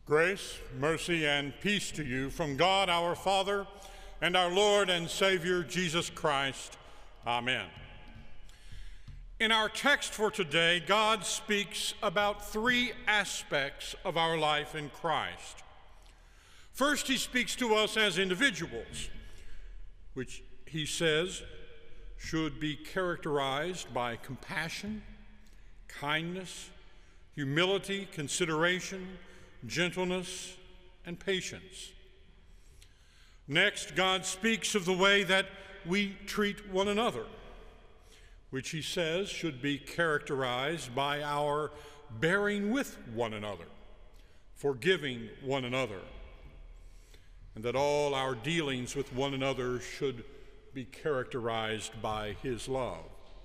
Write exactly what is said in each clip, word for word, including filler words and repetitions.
Grace, mercy, and peace to you from God our Father and our Lord and Savior Jesus Christ. Amen. In our text for today, God speaks about three aspects of our life in Christ. First, he speaks to us as individuals, which he says should be characterized by compassion, kindness, humility, consideration, gentleness, and patience. Next, God speaks of the way that we treat one another, which he says should be characterized by our bearing with one another, forgiving one another, and that all our dealings with one another should be characterized by his love.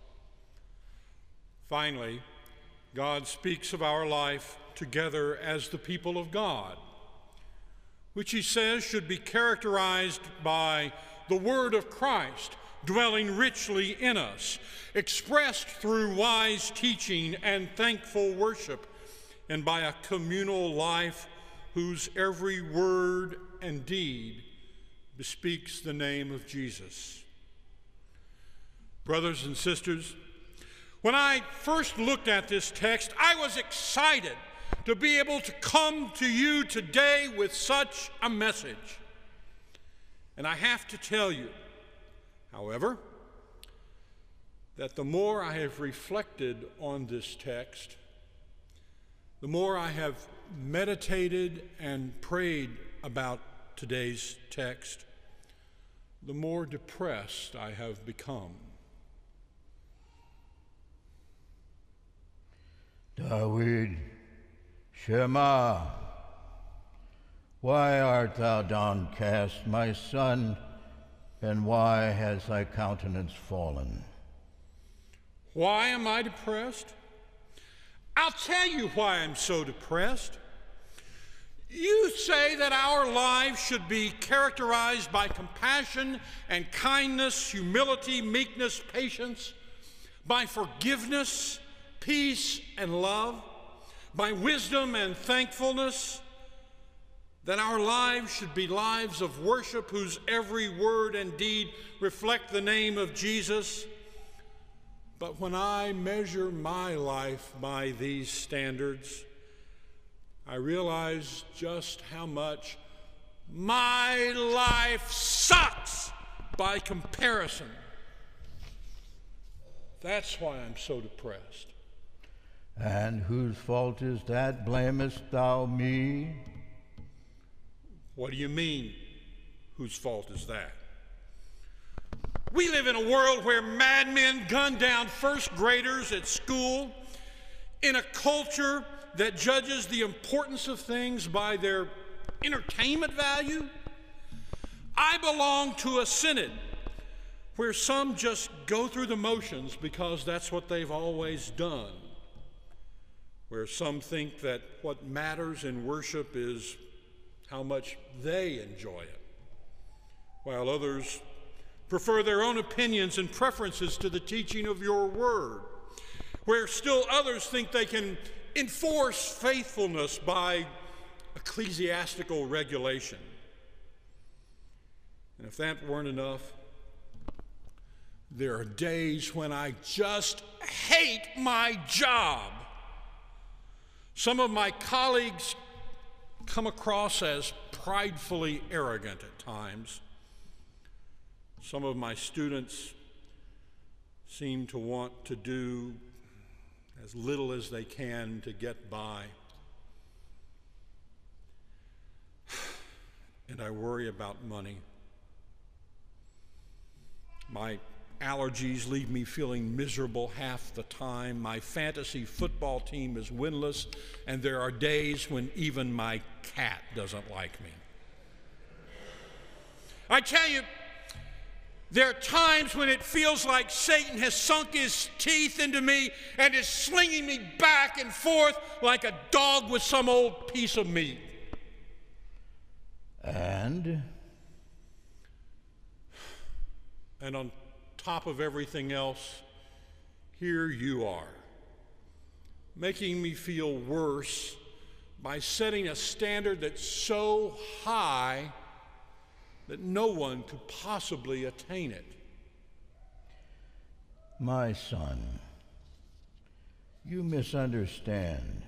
Finally, God speaks of our life together as the people of God, which he says should be characterized by the word of Christ dwelling richly in us, expressed through wise teaching and thankful worship, and by a communal life whose every word and deed bespeaks the name of Jesus. Brothers and sisters, when I first looked at this text, I was excited to be able to come to you today with such a message. And I have to tell you, however, that the more I have reflected on this text, the more I have meditated and prayed about today's text, the more depressed I have become. David, Shema, why art thou downcast, my son, and why has thy countenance fallen? Why am I depressed? I'll tell you why I'm so depressed. You say that our lives should be characterized by compassion and kindness, humility, meekness, patience, by forgiveness, peace, and love, by wisdom and thankfulness, that our lives should be lives of worship whose every word and deed reflect the name of Jesus. But when I measure my life by these standards, I realize just how much my life sucks by comparison. That's why I'm so depressed. And whose fault is that? Blamest thou me? What do you mean, whose fault is that? We live in a world where madmen gun down first graders at school, in a culture that judges the importance of things by their entertainment value. I belong to a synod where some just go through the motions because that's what they've always done, where some think that what matters in worship is how much they enjoy it, while others prefer their own opinions and preferences to the teaching of your word, where still others think they can enforce faithfulness by ecclesiastical regulation. And if that weren't enough, there are days when I just hate my job. Some of my colleagues come across as pridefully arrogant at times. Some of my students seem to want to do as little as they can to get by. And I worry about money. My allergies leave me feeling miserable half the time. My fantasy football team is winless, and there are days when even my cat doesn't like me. I tell you, there are times when it feels like Satan has sunk his teeth into me and is slinging me back and forth like a dog with some old piece of meat. And? And on top of everything else, here you are, making me feel worse by setting a standard that's so high that no one could possibly attain it. My son, you misunderstand.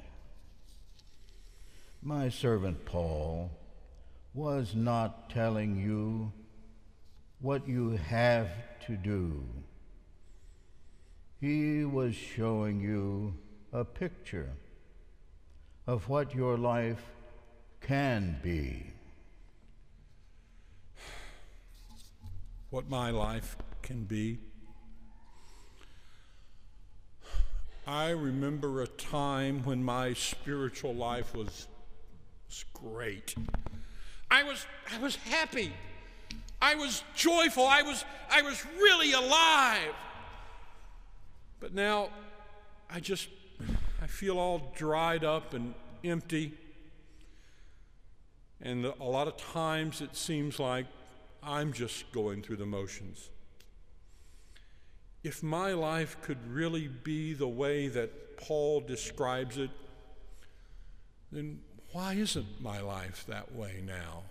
My servant Paul was not telling you what you have to do. He was showing you a picture of what your life can be. What my life can be? I remember a time when my spiritual life was, was great. I was, I was happy. I was joyful. I was, I was really alive. But now I just, I feel all dried up and empty. And a lot of times it seems like I'm just going through the motions. If my life could really be the way that Paul describes it, then why isn't my life that way now?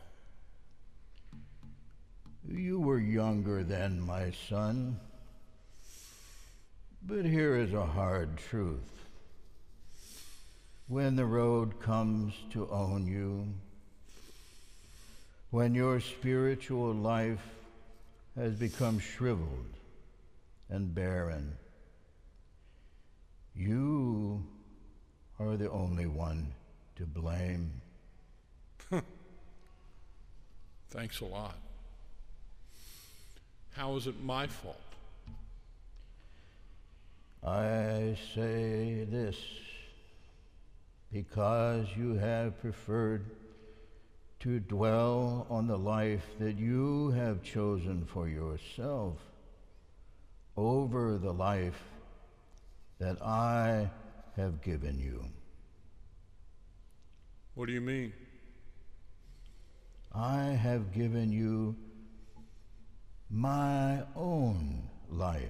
You were younger then, my son. But here is a hard truth. When the road comes to own you, when your spiritual life has become shriveled and barren, you are the only one to blame. Thanks a lot. How is it my fault? I say this because you have preferred to dwell on the life that you have chosen for yourself over the life that I have given you. What do you mean? I have given you my own life.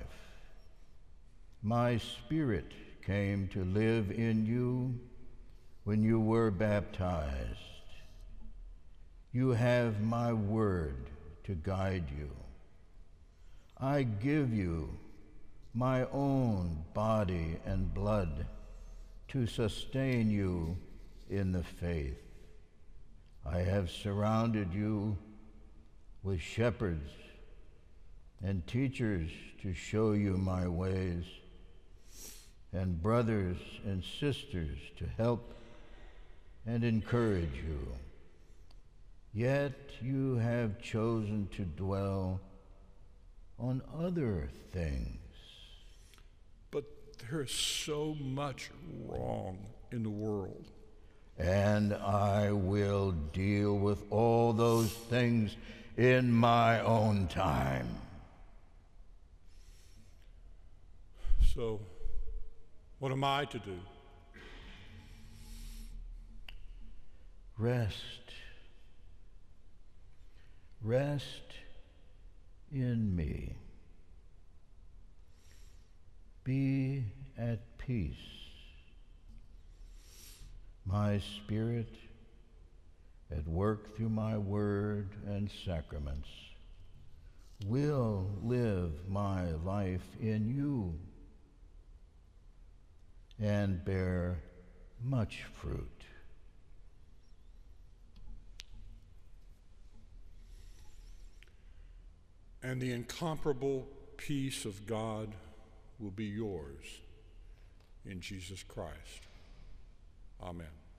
My Spirit came to live in you when you were baptized. You have my word to guide you. I give you my own body and blood to sustain you in the faith. I have surrounded you with shepherds and teachers to show you my ways, and brothers and sisters to help and encourage you. Yet you have chosen to dwell on other things. But there is so much wrong in the world. And I will deal with all those things in my own time. So, what am I to do? Rest. Rest in me. Be at peace. My Spirit, at work through my word and sacraments, will live my life in you and bear much fruit. And the incomparable peace of God will be yours in Jesus Christ. Amen.